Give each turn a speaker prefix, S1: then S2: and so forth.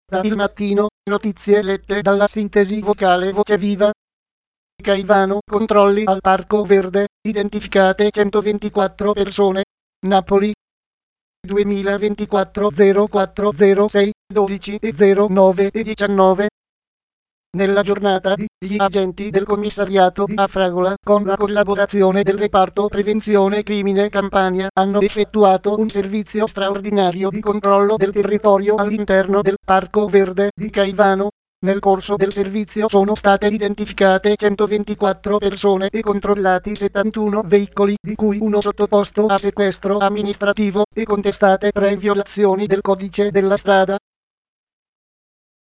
S1: Da Il Mattino, notizie lette dalla sintesi vocale Voce Viva. Caivano, controlli al Parco Verde, identificate 124 persone. Napoli 2024 0406 12 e 09 e 19. Nella giornata, gli agenti del commissariato di Afragola, con la collaborazione del reparto Prevenzione Crimine Campania, hanno effettuato un servizio straordinario di controllo del territorio all'interno del Parco Verde di Caivano. Nel corso del servizio sono state identificate 124 persone e controllati 71 veicoli, di cui uno sottoposto a sequestro amministrativo, e contestate 3 violazioni del codice della strada.